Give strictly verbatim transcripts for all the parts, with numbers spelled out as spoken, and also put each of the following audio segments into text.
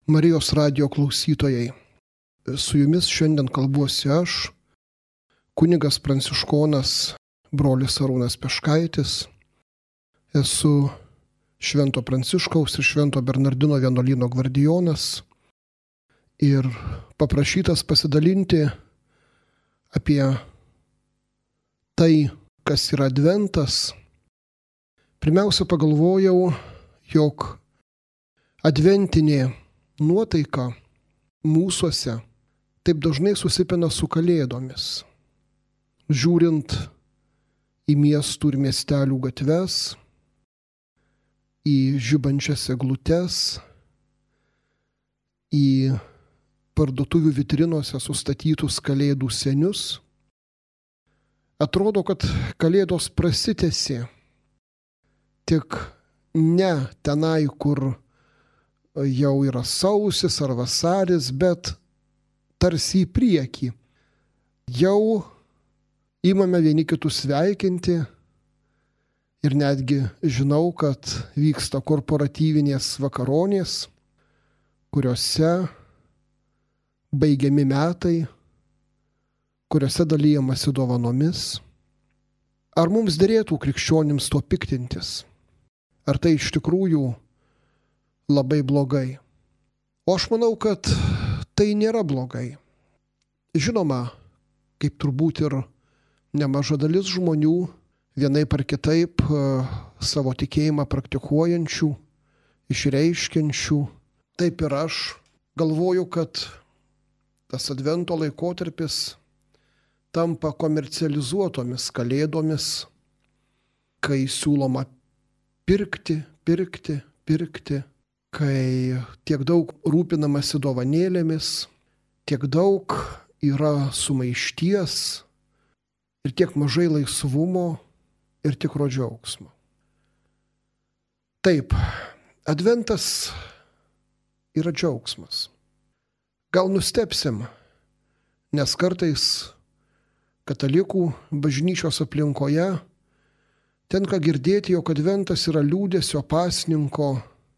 Marijos radijo klausytojai, su jumis šiandien kalbuosi aš, kunigas pranciškonas brolis Arūnas Peškaitis. Esu Švento Pranciškaus ir Švento Bernardino vienuolyno gvardijonas ir paprašytas pasidalinti apie tai, kas yra adventas. Pirmiausia, pagalvojau, jog adventinė nuotaika mūsuose taip dažnai susipina su kalėdomis. Žiūrint į miestų ir miestelių gatves, į žibančias eglutes, į parduotuvių vitrinose sustatytus kalėdų senius, atrodo, kad kalėdos prasitęsė tik ne tenai, kur jau yra sausis ar vasaris, bet tarsi į priekį. Jau imame vieni kitus sveikinti ir netgi žinau, kad vyksta korporatyvinės vakaronės, kuriuose baigiami metai, kuriuose dalijamasi dovanomis. Ar mums derėtų krikščionims tuo piktintis? Ar tai iš tikrųjų labai blogai? O aš manau, kad tai nėra blogai. Žinoma, kaip turbūt ir nemaža dalis žmonių, vienaip ar kitaip savo tikėjimą praktikuojančių, išreiškiančių, taip ir aš galvoju, kad tas advento laikotarpis tampa komercializuotomis kalėdomis, kai siūloma pirkti, pirkti, pirkti, kai tiek daug rūpinamasi dovanėlėmis, tiek daug yra sumaišties ir tiek mažai laisvumo ir tikro džiaugsmo. Taip, adventas yra džiaugsmas. Gal nustebsim, nes kartais katalikų bažnyčios aplinkoje tenka girdėti, jog adventas yra liūdesio pasninko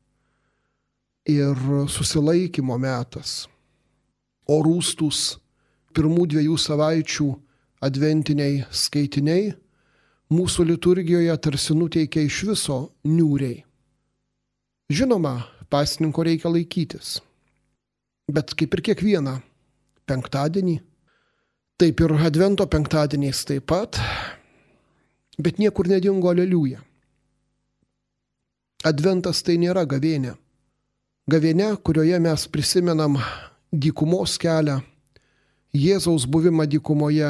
ir susilaikymo metas. O rūstūs pirmų dviejų savaičių adventiniai skaitiniai mūsų liturgijoje tarsi nuteikia iš viso niūriai. Žinoma, pasninko reikia laikytis, bet kaip ir kiekvieną penktadienį, taip ir advento penktadieniais taip pat, bet niekur nedingo aleliuja. Adventas tai nėra gavėnė. Gavėnė, kurioje mes prisimenam dykumos kelią, Jėzaus buvimą dykumoje,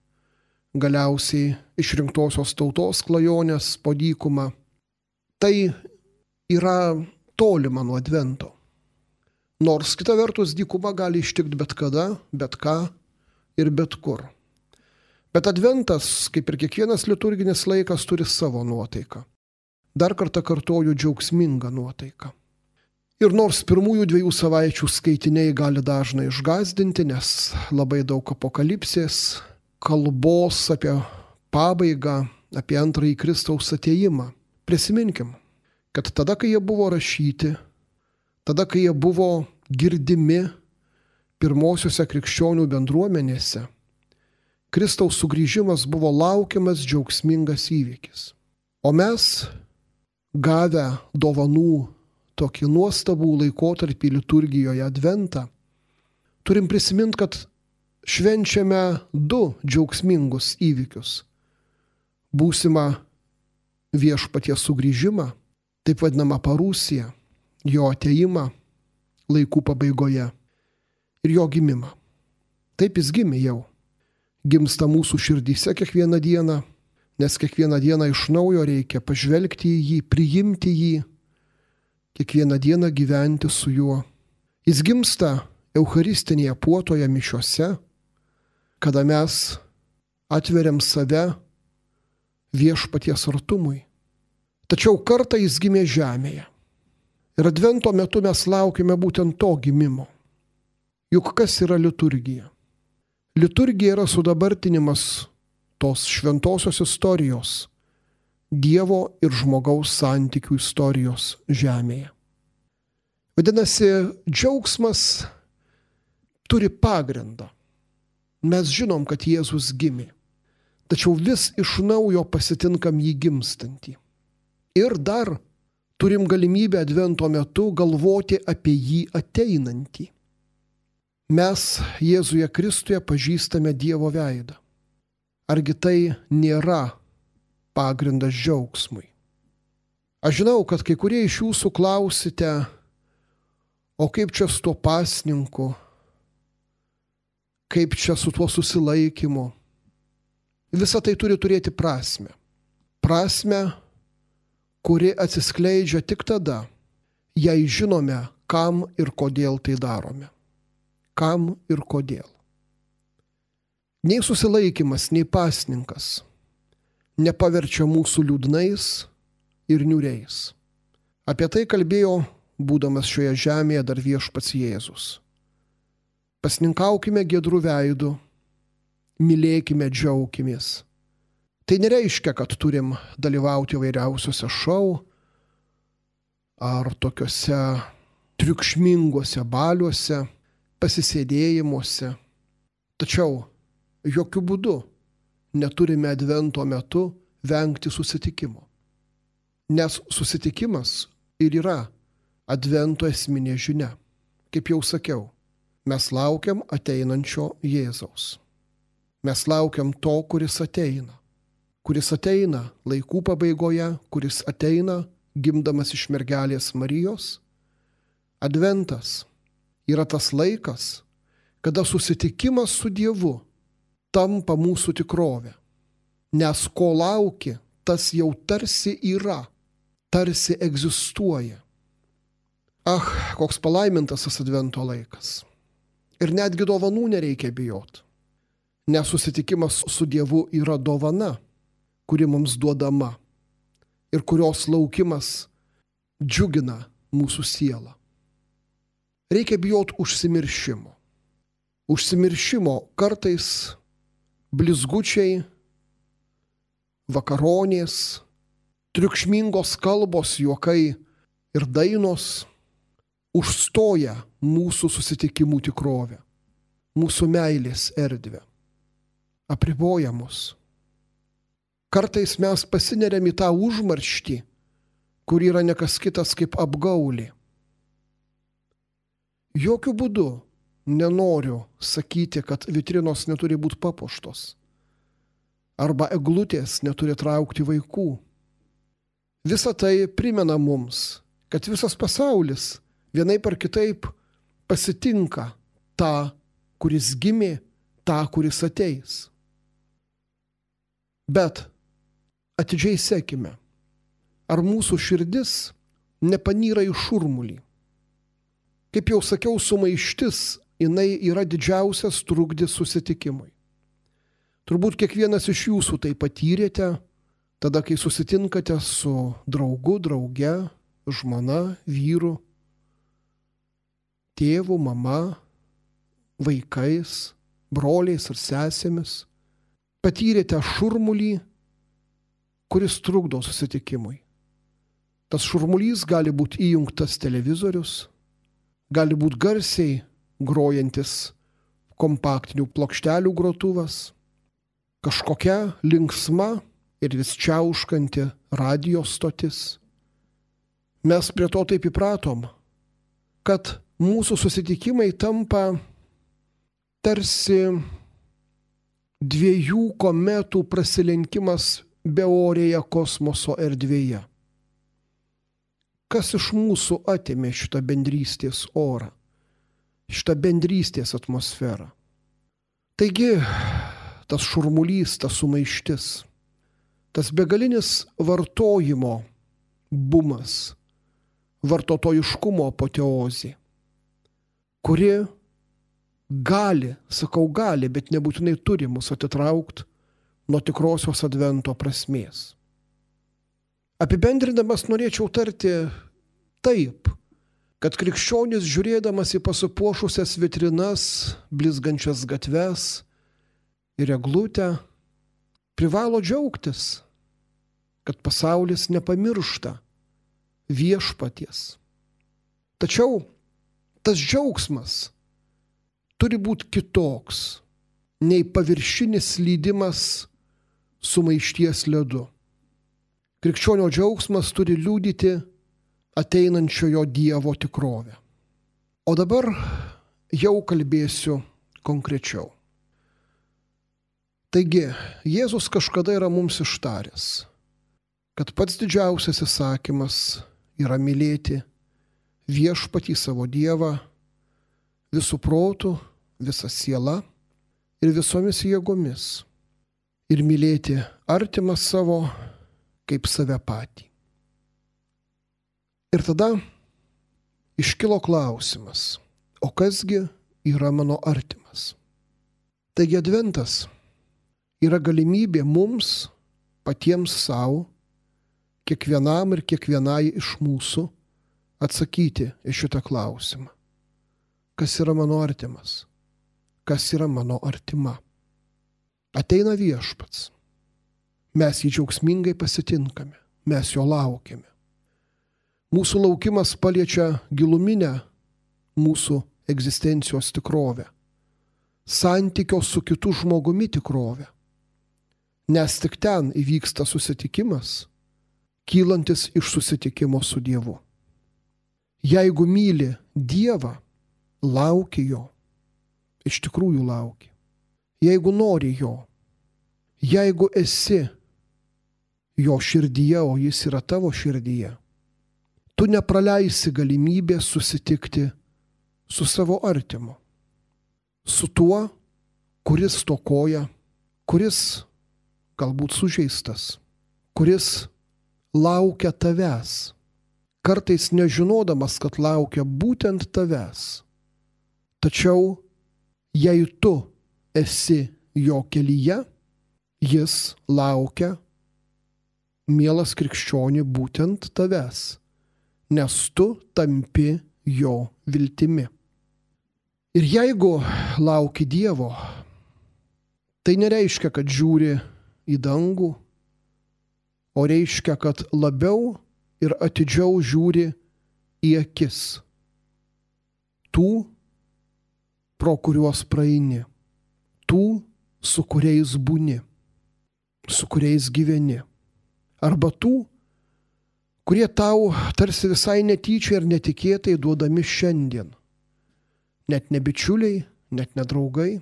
galiausiai išrinktosios tautos klajonės po dykumą. Tai yra tolima nuo advento. Nors kita vertus dykuma gali ištikti bet kada, bet ką ir bet kur. Bet adventas, kaip ir kiekvienas liturginis laikas, turi savo nuotaiką. Dar kartą kartoju, džiaugsmingą nuotaiką. Ir nors pirmųjų dviejų savaičių skaitiniai gali dažnai išgąsdinti, nes labai daug apokalipsės, kalbos apie pabaigą, apie antrąjį Kristaus atėjimą. Prisiminkim, kad tada, kai jie buvo rašyti, tada, kai jie buvo girdimi pirmosiuose krikščionių bendruomenėse, Kristaus sugrįžimas buvo laukiamas džiaugsmingas įvykis. O mes, gavę dovanų tokį nuostabų laikotarpį liturgijoje adventą, turim prisiminti, kad švenčiame du džiaugsmingus įvykius. Būsimą viešpaties sugrįžimą, taip vadinamą parusiją, jo atėjimą laikų pabaigoje ir jo gimimą. Taip jis gimė jau. Gimsta mūsų širdyse kiekvieną dieną, nes kiekvieną dieną iš naujo reikia pažvelgti į jį, priimti jį, kiekvieną dieną gyventi su juo. Jis gimsta eucharistinėje puotoje mišiose, kada mes atveriam save viešpaties artumui. Tačiau kartą jis gimė žemėje. Ir advento metu mes laukime būtent to gimimo. Juk kas yra liturgija? Liturgija yra sudabartinimas tos šventosios istorijos, Dievo ir žmogaus santykių istorijos žemėje. Vadinasi, džiaugsmas turi pagrindą. Mes žinom, kad Jėzus gimė, tačiau vis iš naujo pasitinkam jį gimstantį. Ir dar turim galimybę advento metu galvoti apie jį ateinantį. Mes Jėzuje Kristuje pažįstame Dievo veidą. Argi tai nėra pagrindas džiaugsmui? Aš žinau, kad kai kurie iš jūsų klausite, o kaip čia su tuo pasninku, kaip čia su tuo susilaikymu. Visa tai turi turėti prasmę. Prasmę, kuri atsiskleidžia tik tada, jei žinome, kam ir kodėl tai darome. Kam ir kodėl. Nei susilaikymas, nei pasninkas nepaverčia mūsų liūdnais ir niūriais. Apie tai kalbėjo, būdamas šioje žemėje, dar viešpats Jėzus. Pasninkaukime giedrų veidų, mylėkime, džiaukimės. Tai nereiškia, kad turim dalyvauti įvairiausiuose šou ar tokiuose triukšminguose baliuose, pasisėdėjimuose. Tačiau jokių būdų neturime advento metu vengti susitikimo. Nes susitikimas ir yra advento esminė žinia. Kaip jau sakiau, mes laukiam ateinančio Jėzaus. Mes laukiam to, kuris ateina. Kuris ateina laikų pabaigoje, kuris ateina gimdamas iš mergelės Marijos. Adventas yra tas laikas, kada susitikimas su Dievu tampa mūsų tikrovė. Nes ko lauki, tas jau tarsi yra, tarsi egzistuoja. Ah, koks palaimintas tas advento laikas. Ir netgi dovanų nereikia bijot. Nes susitikimas su Dievu yra dovana, kuri mums duodama ir kurios laukimas džiugina mūsų sielą. Reikia bijot užsimiršimo. Užsimiršimo kartais blizgučiai, vakaronės, triukšmingos kalbos, juokai ir dainos užstoja mūsų susitikimų tikrovę, mūsų meilės erdvę, apriboja mus. Kartais mes pasineriam į tą užmarštį, kur yra ne kas kitas kaip apgaulė. Jokių būdų nenoriu sakyti, kad vitrinos neturi būti papuoštos arba eglutės neturi traukti vaikų. Visa tai primena mums, kad visas pasaulis vienaip ar kitaip pasitinka tą, kuris gimė, tą, kuris ateis. Bet atidžiai sekime, ar mūsų širdis nepanyra į šurmulį. Kaip jau sakiau, sumaištis, jinai yra didžiausias trukdis susitikimui. Turbūt kiekvienas iš jūsų tai patyrėte, tada, kai susitinkate su draugu, drauge, žmona, vyru, tėvu, mama, vaikais, broliais ar sesėmis. Patyrėte šurmulį, kuris trukdo susitikimui. Tas šurmulys gali būti įjungtas televizorius, gali būti garsiai grojantis kompaktinių plokštelių grotuvas, kažkokia linksma ir vis čiauškanti radijo stotis. Mes prie to taip įpratom, kad mūsų susitikimai tampa tarsi dviejų kometų prasilenkimas beorėje kosmoso erdvėje. Kas iš mūsų atėmė šitą bendrystės orą, šitą bendrystės atmosferą? Taigi, tas šurmulys, tas sumaištis, tas begalinis vartojimo bumas, vartotojiškumo apoteozė, kuri gali, sakau gali, bet nebūtinai turi mus atitraukti nuo tikrosios advento prasmės. Apibendrindamas norėčiau tarti taip, kad krikščionis žiūrėdamas į pasipuošusias vitrinas, blizgančias gatves ir eglutę, privalo džiaugtis, kad pasaulis nepamiršta viešpaties. Tačiau tas džiaugsmas turi būti kitoks nei paviršinis lydimas sumaišties ledu. Krikščionio džiaugsmas turi liudyti ateinančiojo Dievo tikrovę. O dabar jau kalbėsiu konkrečiau. Taigi, Jėzus kažkada yra mums ištaręs, kad pats didžiausias įsakymas yra mylėti viešpatį savo Dievą visų protų, visa siela ir visomis jėgomis ir mylėti artimą savo kaip save patį. Ir tada iškilo klausimas, o kasgi yra mano artimas? Taigi adventas yra galimybė mums patiems savo, kiekvienam ir kiekvienai iš mūsų atsakyti į šitą klausimą. Kas yra mano artimas? Kas yra mano artima? Ateina viešpats. Mes jį džiaugsmingai pasitinkame, mes jo laukiame. Mūsų laukimas paliečia giluminę mūsų egzistencijos tikrovę, santykio su kitu žmogumi tikrovę. Nes tik ten įvyksta susitikimas, kylantis iš susitikimo su Dievu. Jeigu myli Dievą, lauki jo, iš tikrųjų lauki. Jeigu nori jo, jeigu esi jo širdyje, o jis yra tavo širdyje, tu nepraleisi galimybės susitikti su savo artimu, su tuo, kuris stokoja, kuris galbūt sužeistas, kuris laukia tavęs, kartais nežinodamas, kad laukia būtent tavęs. Tačiau, jei tu esi jo kelyje, jis laukia, mielas krikščioni, būtent tavęs, nes tu tampi jo viltimi. Ir jeigu lauki Dievo, tai nereiškia, kad žiūri į dangų, o reiškia, kad labiau ir atidžiau žiūri į akis tų, pro kuriuos praeini, tų, su kuriais būni, su kuriais gyveni, arba tų, kurie tau tarsi visai netyčia ir netikėtai duodami šiandien. Net ne bičiuliai, net ne draugai,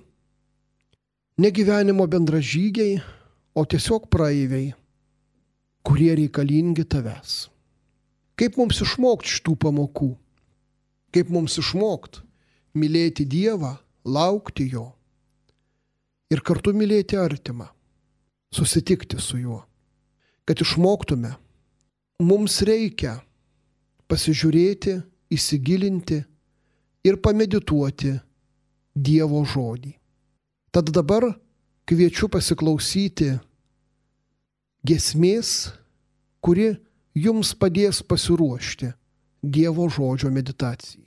ne gyvenimo bendražygiai, o tiesiog praeiviai, kurie reikalingi tavęs. Kaip mums išmokti šitų pamokų? Kaip mums išmokti mylėti Dievą, laukti jo ir kartu mylėti artimą, susitikti su juo? Kad išmoktume, mums reikia pasižiūrėti, įsigilinti ir pamedituoti Dievo žodį. Tad dabar kviečiu pasiklausyti giesmės, kuri jums padės pasiruošti Dievo žodžio meditacijai.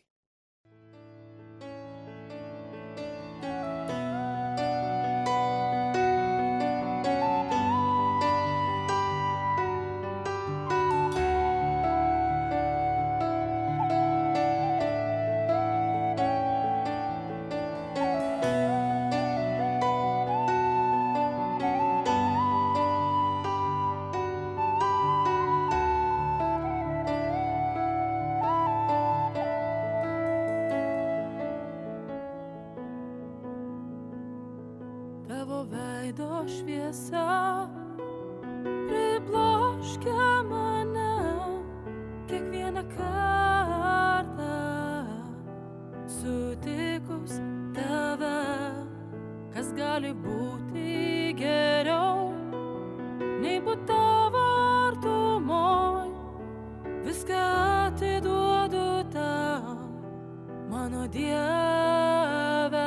Tavo veido šviesa pribloškia mane kiekvieną kartą sutikus tave, kas gali būti geriau nei būt tavo artumoj. Viską atiduodu tau, mano Dieve.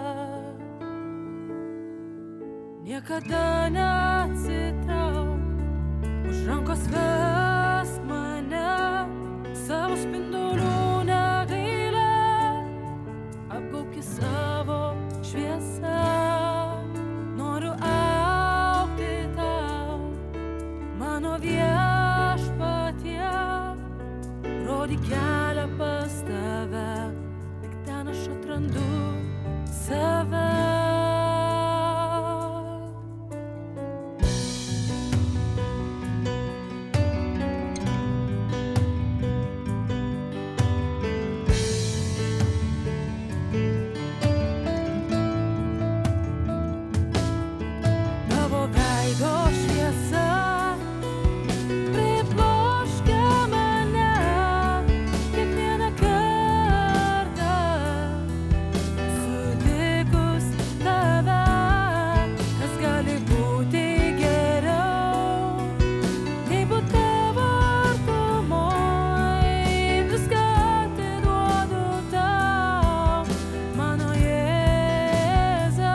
Niekada neatsitrauk, už rankos vesk mane, savo spindulių negailėk, apgaubki savo šviesą. Noriu augti tau, mano viešpatie, rodyk kelią pas tave. atrandu save. Tavo veido šviesa pribloškia mane kiekvieną kartą, sutikus tave, kas gali būti geriau, nei būt tavo artumoj, viską atiduodu tau, mano Jėzau.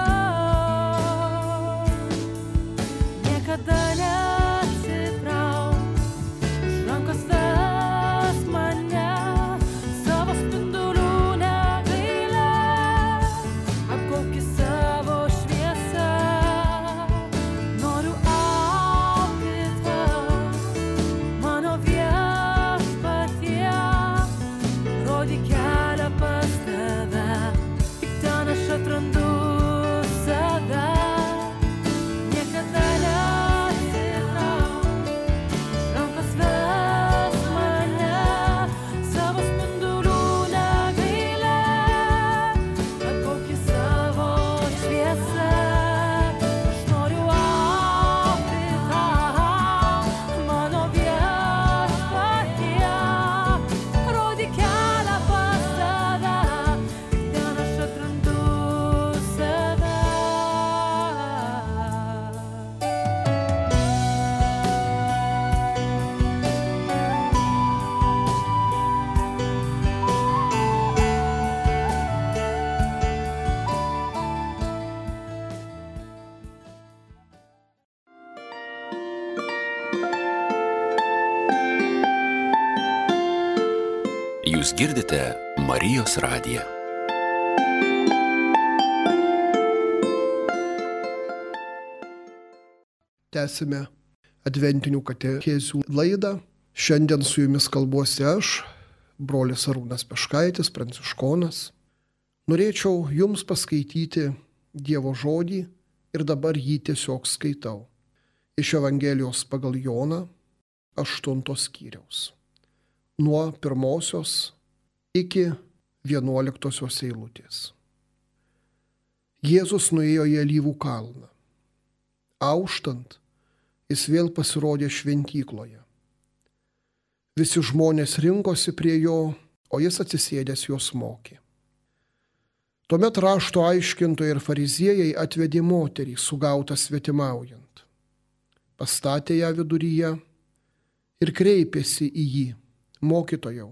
Niekada neatsitrauk, už rankos vesk mane, savo spindulių negailėk, apgaubki savo šviesą, noriu augti tau, mano viešpatie, rodyk kelią pas tave, tik ten aš atrandu save. Niekada neatsitrauk, už rankos vesk mane, savo spindulių negailėk, atgaubki savo šviesą, aš noriu augti tau, mano viešpatie, rodyk kelią pas tave, tik ten aš atrandu save. Jūs girdite Marijos radiją. Tęsime adventinių katechezių laidą. Šiandien su jumis kalbuosi aš, brolis Arūnas Peškaitis, pranciškonas. Norėčiau jums paskaityti Dievo žodį ir dabar jį tiesiog skaitau. Iš Evangelijos pagal Joną, aštuntos skyriaus. Nuo pirmosios iki vienuoliktosios eilutės. Jėzus nuėjo į Alyvų kalną. Auštant, jis vėl pasirodė šventykloje. Visi žmonės rinkosi prie jo, o jis atsisėdęs juos mokė. Tuomet rašto aiškintojai ir fariziejai atvedė moterį sugautą svetimaujant. Pastatė ją viduryje ir kreipėsi į jį: Mokytojau,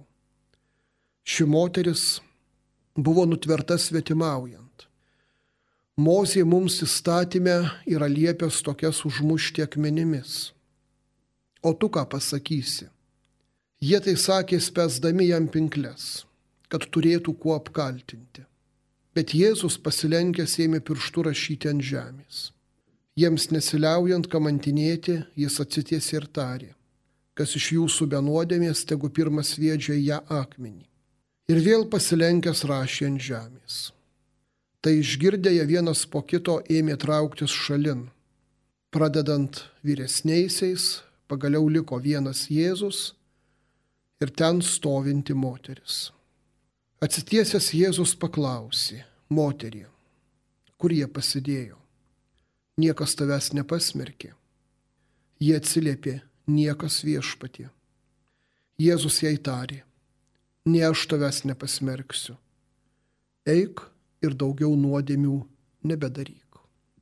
ši moteris buvo nutverta svetimaujant. Mozė mums įstatyme yra liepęs tokias užmušti akmenimis. O tu ką pasakysi? Jie tai sakė spęsdami jam pinkles, kad turėtų kuo apkaltinti. Bet Jėzus pasilenkęs ėmė pirštu rašyti ant žemės. Jiems nesiliaujant kamantinėti, jis atsitiesė ir tarė: kas iš jūsų be nuodėmės, tegu pirmas sviedžia į ją akmenį. Ir vėl pasilenkęs rašė ant žemės. Tai išgirdę jie vienas po kito ėmė trauktis šalin. Pradedant vyresniaisiais, pagaliau liko vienas Jėzus ir ten stovinti moteris. Atsitiesęs Jėzus paklausė: moterie, kur jie pasidėjo? Niekas tavęs nepasmerkė. Jie atsiliepė: niekas, viešpatie. Jėzus jai tarė: ne aš tavęs nepasmerksiu. Eik ir daugiau nuodėmių nebedaryk.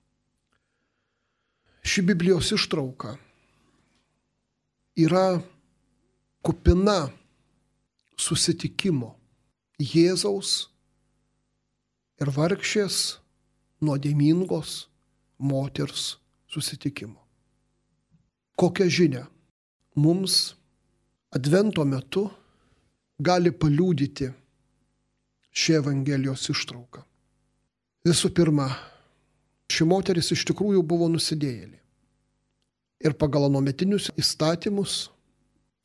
Ši Biblijos ištrauka yra kupina susitikimo Jėzaus ir vargšės nuodėmingos moters susitikimo. Kokią žinią mums Advento metu gali paliudyti ši Evangelijos ištrauka? Visų pirma, ši moteris iš tikrųjų buvo nusidėjėlė. Ir pagal anuometinius įstatymus,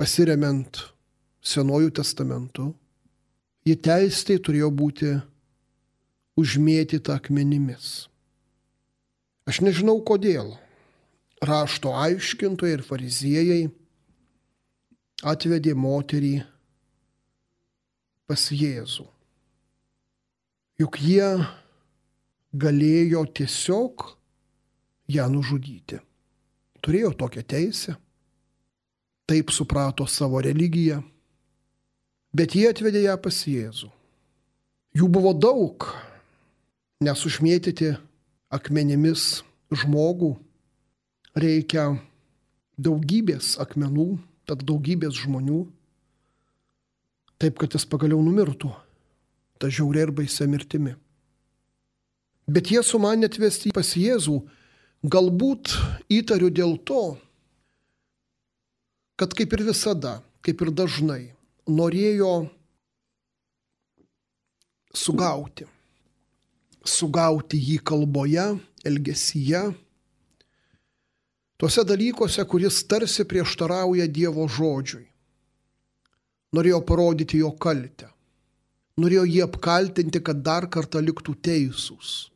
pasiremiant Senuoju testamentu, ji teistai turėjo būti užmėtyta akmenimis. Aš nežinau kodėl rašto aiškintojai ir fariziejai atvedė moterį pas Jėzų. Juk jie galėjo tiesiog ją nužudyti. Turėjo tokią teisę, taip suprato savo religiją, bet jie atvedė ją pas Jėzų. Jų buvo daug, nes užmėtyti akmenimis žmogų reikia daugybės akmenų, tad daugybės žmonių, taip kad jis pagaliau numirtų, ta žiauria ir baisia mirtimi. Bet jie sumanė atvesti pas Jėzų, galbūt įtariu dėl to, kad kaip ir visada, kaip ir dažnai, norėjo sugauti. Sugauti jį kalboje, elgesyje, tuose dalykuose, kuris tarsi prieštarauja Dievo žodžiui. Norėjo parodyti jo kaltę. Norėjo jį apkaltinti, kad dar kartą liktų teisūs.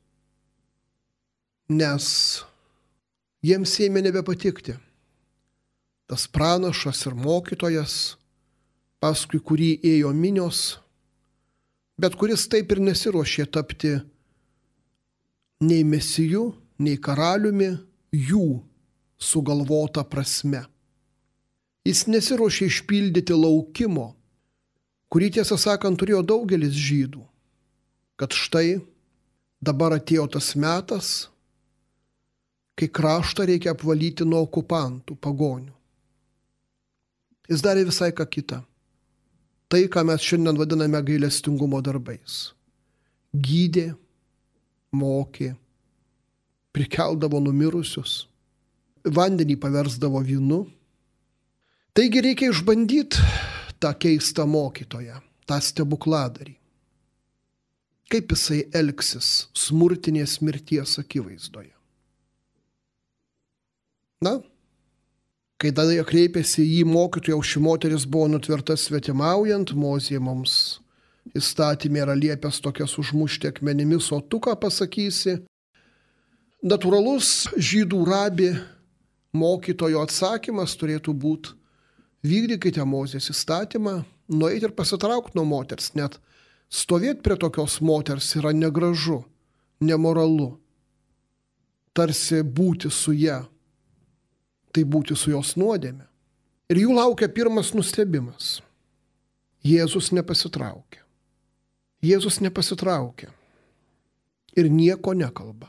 Nes jiems ėmė nebepatikti tas pranašas ir mokytojas, paskui kurį ėjo minios, bet kuris taip ir nesiruošė tapti nei mesiju, nei karaliumi jų sugalvota prasme. Jis nesiruošė išpildyti laukimo, kurį tiesą sakant turėjo daugelis žydų, kad štai dabar atėjo tas metas, kai kraštą reikia apvalyti nuo okupantų, pagonių. Jis darė visai ką kitą. Tai, ką mes šiandien vadiname gailestingumo darbais. Gydė, mokė, prikeldavo numirusius, vandenį paversdavo vynu. Taigi reikia išbandyti tą keistą mokytoją, tą stebukladarį. Kaip jisai elgsis smurtinės mirties akivaizdoje. Na, kai tada jie kreipėsi į mokytoją, ši moteris buvo nutverta svetimaujant, Mozė mums įstatymė yra liepęs tokias užmušti akmenimis, o tu ką pasakysi? Natūralus žydų rabi mokytojo atsakymas turėtų būti: vykdykite Mozės įstatymą, nueiti ir pasitraukti nuo moters, net stovėti prie tokios moters yra negražu, nemoralu. Tarsi būti su ja, tai būti su jos nuodėme. Ir jų laukia pirmas nustebimas. Jėzus nepasitraukia. Jėzus nepasitraukia. Ir nieko nekalba.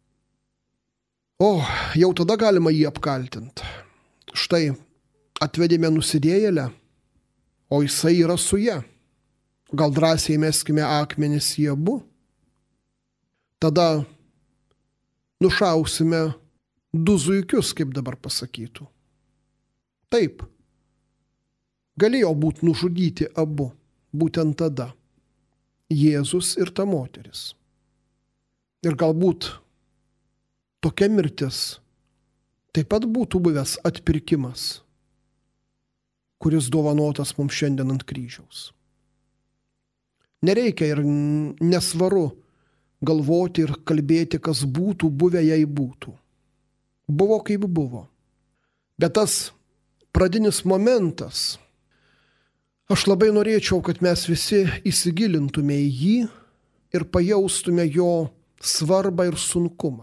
O, jau tada galima jį apkaltinti. Štai atvedėme nusidėjėlę, o jisai yra su ja. Gal drąsiai meskime akmenis į abu? Tada nušausime du zuikius, kaip dabar pasakytų. Taip, galėjo būti nužudyti abu, būtent tada. Jėzus ir ta moteris. Ir galbūt tokia mirtis taip pat būtų buvęs atpirkimas, kuris dovanotas mums šiandien ant kryžiaus. Nereikia ir nesvaru galvoti ir kalbėti, kas būtų buvę, jei būtų. Buvo kaip buvo. Bet tas pradinis momentas, aš labai norėčiau, kad mes visi įsigilintume į jį ir pajaustume jo svarbą ir sunkumą.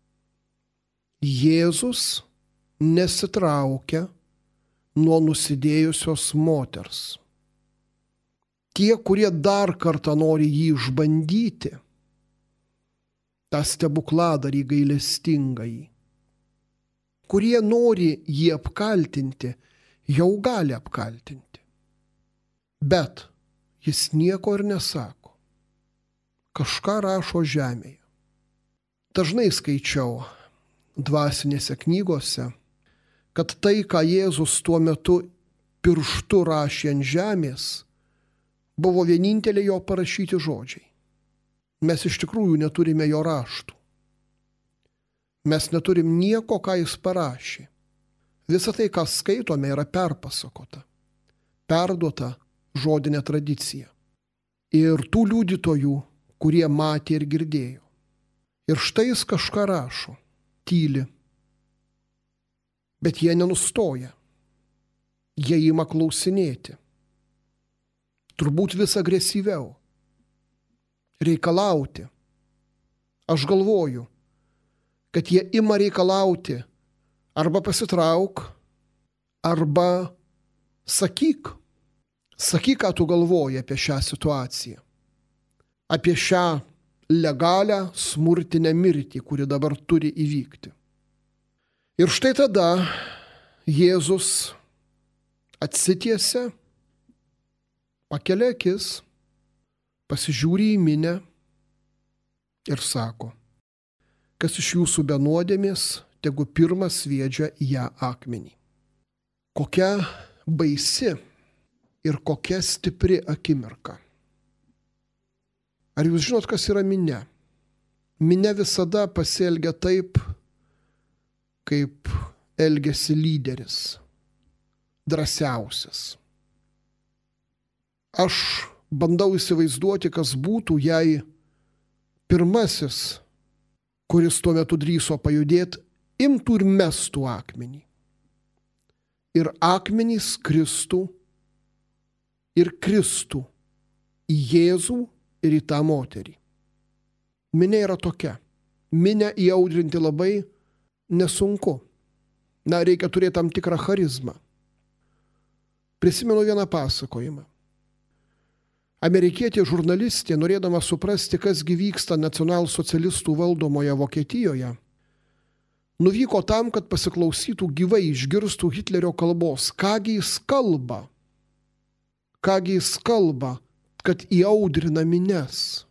Jėzus nesitraukia nuo nusidėjusios moters. Tie, kurie dar kartą nori jį išbandyti, tą stebukladarį gailestingąjį, kurie nori jį apkaltinti, jau gali apkaltinti. Bet jis nieko ir nesako. Kažką rašo žemėje. Dažnai skaičiau dvasinėse knygose, kad tai, ką Jėzus tuo metu pirštu rašė ant žemės, buvo vieninteliai jo parašyti žodžiai. Mes iš tikrųjų neturime jo raštų. Mes neturim nieko, ką jis parašė. Visa tai, ką skaitome, yra perpasakota, perduota žodinė tradicija. Ir tų liudytojų, kurie matė ir girdėjo. Ir štai jis kažką rašo, tyli. Bet jie nenustoja. Jie ima klausinėti. Turbūt vis agresyviau. Reikalauti. Aš galvoju, kad jie ima reikalauti arba pasitrauk, arba sakyk. Sakyk, ką tu galvoji apie šią situaciją. Apie šią legalią smurtinę mirtį, kuri dabar turi įvykti. Ir štai tada Jėzus atsitiesia, pakelia akis, pasižiūri į minią ir sako, kas iš jūsų be nuodėmės, tegu pirmas sviedžia į ją akmenį. Kokia baisi ir kokia stipri akimirka. Ar jūs žinot, kas yra minia? Minia visada pasielgia taip, kaip elgiasi lyderis, drąsiausias. Aš bandau įsivaizduoti, kas būtų, jei pirmasis, kuris tuo metu drįso pajudėti, imtų ir mestų akmenį. Ir akmenys kristų ir kristų į Jėzų ir į tą moterį. Minia yra tokia. Minia įaudrinti labai nesunku. Na, reikia turėti tam tikrą charizmą. Prisimenu vieną pasakojimą. Amerikietė žurnalistė, norėdama suprasti, kas gi vyksta nacionalsocialistų valdomoje Vokietijoje, nuvyko tam, kad pasiklausytų gyvai, išgirstų Hitlerio kalbos. Kągi jis kalba? Kągi jis kalba, kad įaudrina minias?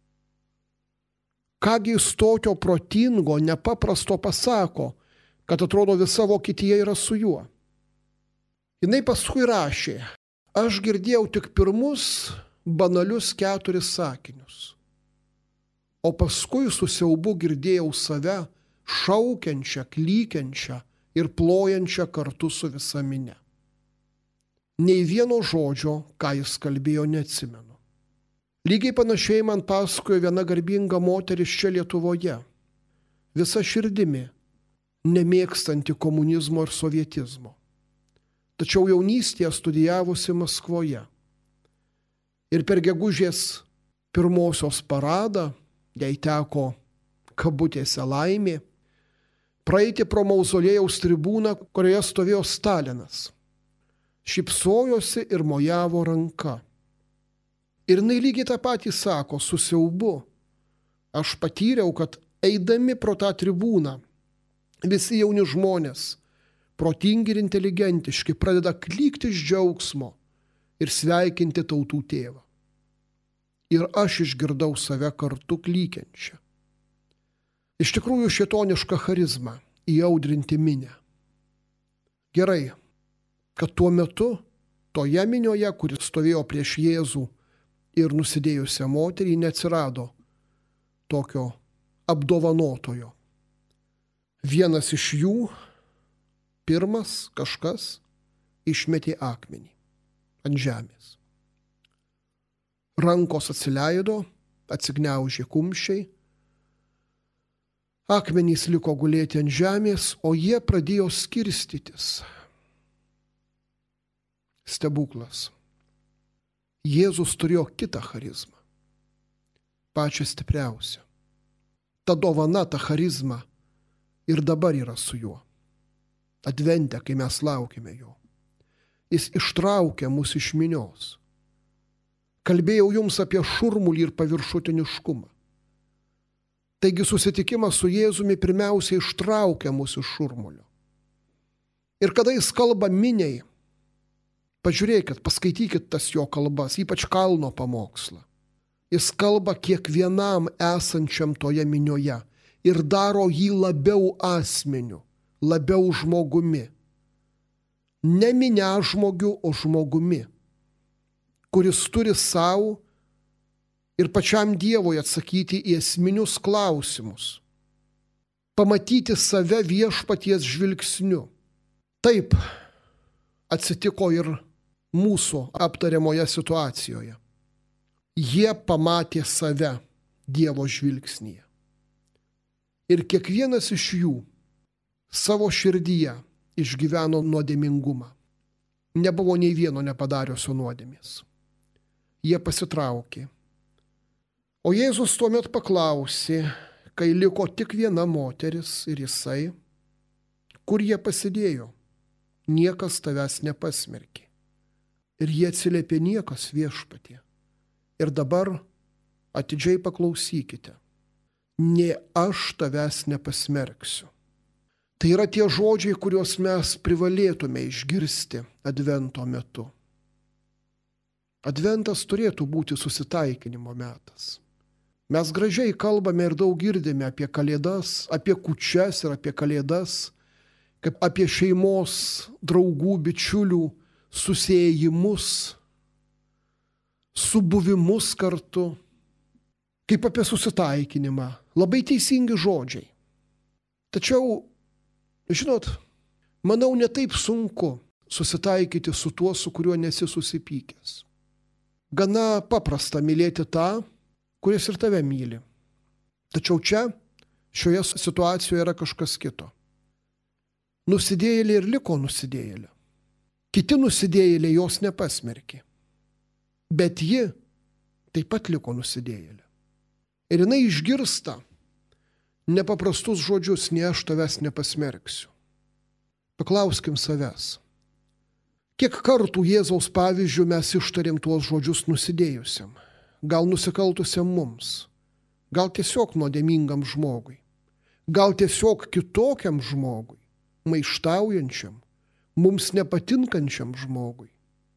Kągi jis tokio protingo, nepaprasto pasako, kad atrodo visa Vokietija yra su juo? Jinai paskui rašė, aš girdėjau tik pirmus banalius keturis sakinius, o paskui su siaubu girdėjau save šaukiančią, klykiančią ir plojančią kartu su visa minia. Nei vieno žodžio, ką jis kalbėjo, neatsimenu. Lygiai panašiai man pasakojo viena garbinga moteris čia Lietuvoje, visa širdimi, nemėgstanti komunizmo ir sovietizmo. Tačiau jaunystėje studijavusi Maskvoje. Ir per gegužės pirmosios paradą, jai teko kabutėse laimė, praeiti pro mauzolėjaus tribūną, kurioje stovėjo Stalinas. Šypsojosi ir mojavo ranka. Ir jinai lygiai tą patį sako, su siaubu. Aš patyriau, kad eidami pro tą tribūną, visi jauni žmonės, protingi ir inteligentiški, pradeda klykti iš džiaugsmo ir sveikinti tautų tėvą. Ir aš išgirdau save kartu klykiančią. Iš tikrųjų šėtoniška charizma įaudrinti minią. Gerai, kad tuo metu toje minioje, kuris stovėjo prieš Jėzų ir nusidėjusią moterį, neatsirado tokio apdovanotojo. Vienas iš jų, pirmas kažkas, išmetė akmenį ant žemės. Rankos atsileido, atsigniaužė kumščiai, akmenys liko gulėti ant žemės, o jie pradėjo skirstytis. Stebuklas. Jėzus turėjo kitą charizmą, pačią stipriausią. Ta dovana, ta charizma ir dabar yra su juo. Advente, kai mes laukime jo. Jis ištraukia mus iš minios. Kalbėjau jums apie šurmulį ir paviršutiniškumą. Taigi susitikimas su Jėzumi pirmiausiai ištraukia mus iš šurmulio. Ir kada jis kalba miniai, pažiūrėkit, paskaitykit tas jo kalbas, ypač Kalno pamokslą. Jis kalba kiekvienam esančiam toje minioje ir daro jį labiau asmeniu, labiau žmogumi. Ne minia žmogiu, o žmogumi, kuris turi savo ir pačiam Dievui atsakyti į esminius klausimus. Pamatyti save viešpaties žvilgsniu. Taip atsitiko ir mūsų aptariamoje situacijoje. Jie pamatė save Dievo žvilgsnyje. Ir kiekvienas iš jų savo širdyje išgyveno nuodėmingumą. Nebuvo nei vieno nepadariusio nuodėmės. Jie pasitraukė. O Jėzus tuomet paklausė, kai liko tik viena moteris ir jisai, kur jie pasidėjo, niekas tavęs nepasmerkė. Ir jie atsiliepė, niekas, Viešpatie. Ir dabar atidžiai paklausykite, nė aš tavęs nepasmerksiu. Tai yra tie žodžiai, kuriuos mes privalėtume išgirsti Advento metu. Adventas turėtų būti susitaikinimo metas. Mes gražiai kalbame ir daug girdime apie kalėdas, apie kūčias ir apie kalėdas, kaip apie šeimos, draugų, bičiulių susiejimus, subuvimus kartu, kaip apie susitaikinimą. Labai teisingi žodžiai. Tačiau, žinot, manau, ne taip sunku susitaikyti su tuo, su kuriuo nesi susipykęs. Gana paprasta mylėti tą, kuris ir tave myli. Tačiau čia, šioje situacijoje yra kažkas kito. Nusidėjėlė ir liko nusidėjėlė. Kiti nusidėjėlė jos nepasmerkė. Bet ji taip pat liko nusidėjėlė. Ir jinai išgirsta nepaprastus žodžius, ne aš tavęs nepasmerksiu. Paklauskim savęs. Kiek kartų Jėzaus pavyzdžių mes ištarėm tuos žodžius nusidėjusiam? Gal nusikaltusiam mums? Gal tiesiog nuodėmingam žmogui? Gal tiesiog kitokiam žmogui? Maištaujančiam? Mums nepatinkančiam žmogui?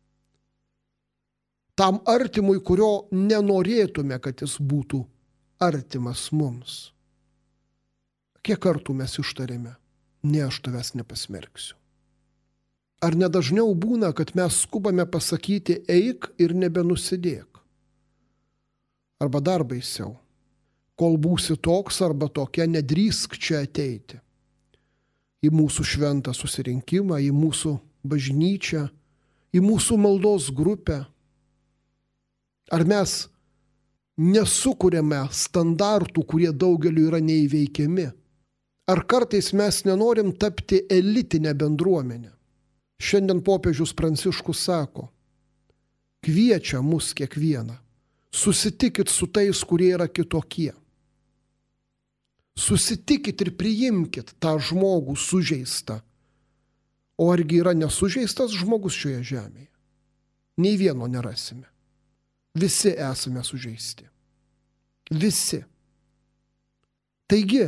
Tam artimui, kurio nenorėtume, kad jis būtų artimas mums. Kiek kartų mes ištarėme, ne aš tavęs nepasmerksiu. Ar nedažniau būna, kad mes skubame pasakyti eik ir nebenusidėk? Arba dar baisiau, kol būsi toks arba tokia, nedrįsk čia ateiti. Į mūsų šventą susirinkimą, į mūsų bažnyčią, į mūsų maldos grupę. Ar mes nesukuriame standartų, kurie daugeliu yra neįveikiami? Ar kartais mes nenorim tapti elitinę bendruomenę? Šiandien popiežius Pranciškus sako, kviečia mus kiekvieną, susitikit su tais, kurie yra kitokie. Susitikit ir priimkit tą žmogų sužeistą. O argi yra nesužeistas žmogus šioje žemėje? Nei vieno nerasime. Visi esame sužeisti. Visi. Taigi,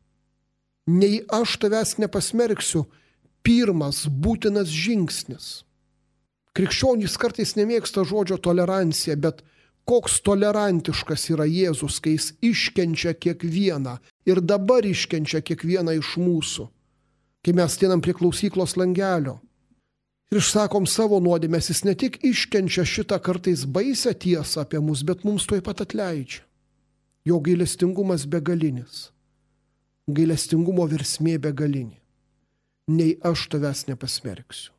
nei aš tavęs nepasmerksiu, pirmas būtinas žingsnis. Krikščionys kartais nemėgsta žodžio tolerancija, bet koks tolerantiškas yra Jėzus, kai jis iškenčia kiekvieną ir dabar iškenčia kiekvieną iš mūsų. Kai mes ateinam prie klausyklos langelio ir išsakom savo nuodėmes, jis ne tik iškenčia šitą kartais baisę tiesą apie mus, bet mums tuoj pat atleidžia. Jo gailestingumas begalinis. Gailestingumo versmė begalinė. Nei aš tavęs nepasmerksiu.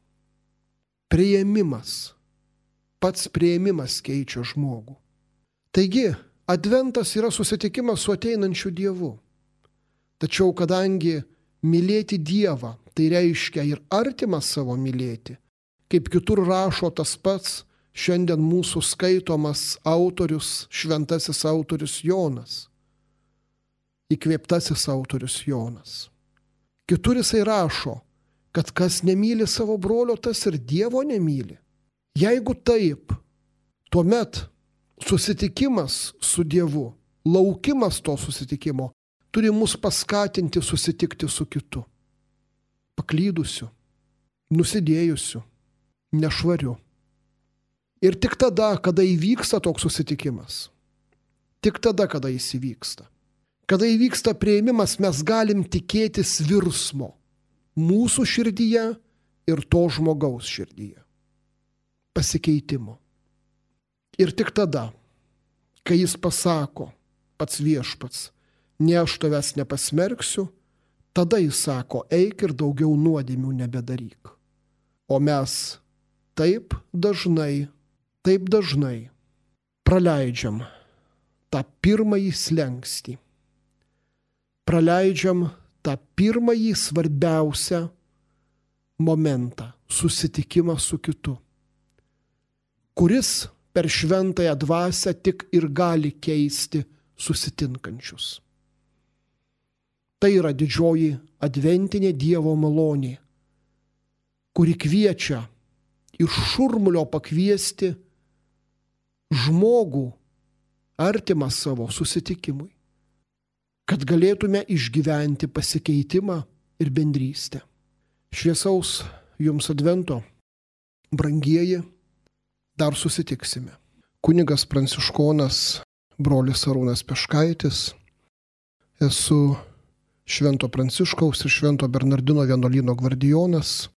Priėmimas. Pats priėmimas keičia žmogų. Taigi, Adventas yra susitikimas su ateinančiu Dievu. Tačiau, kadangi mylėti Dievą, tai reiškia ir artimą savo mylėti, kaip kitur rašo tas pats šiandien mūsų skaitomas autorius, šventasis autorius Jonas, įkvėptasis autorius Jonas. Kitur jisai rašo, kad kas nemyli savo brolio, tas ir Dievo nemyli. Jeigu taip, tuomet susitikimas su Dievu, laukimas to susitikimo, turi mus paskatinti susitikti su kitu. Paklydusiu, nusidėjusiu, nešvariu. Ir tik tada, kada įvyksta toks susitikimas, tik tada, kada jis įvyksta, kada įvyksta priėmimas, mes galim tikėtis virsmo mūsų širdyje ir to žmogaus širdyje. Pasikeitimo. Ir tik tada, kai jis pasako, pats Viešpats, ne aš tavęs nepasmerksiu, tada jis sako, eik ir daugiau nuodėmių nebedaryk. O mes taip dažnai, taip dažnai praleidžiam tą pirmąjį slenkstį. Praleidžiam tą pirmąjį svarbiausią momentą – susitikimą su kitu, kuris per šventąją dvasią tik ir gali keisti susitinkančius. Tai yra didžioji adventinė Dievo malonė, kuri kviečia iš šurmulio pakviesti žmogų artimą savo susitikimui, kad galėtume išgyventi pasikeitimą ir bendrystę. Šviesaus jums advento, brangieji, dar susitiksime. Kunigas pranciškonas, brolis Arūnas Peškaitis, esu Švento Pranciškaus ir Švento Bernardino vienuolyno gvardijonas,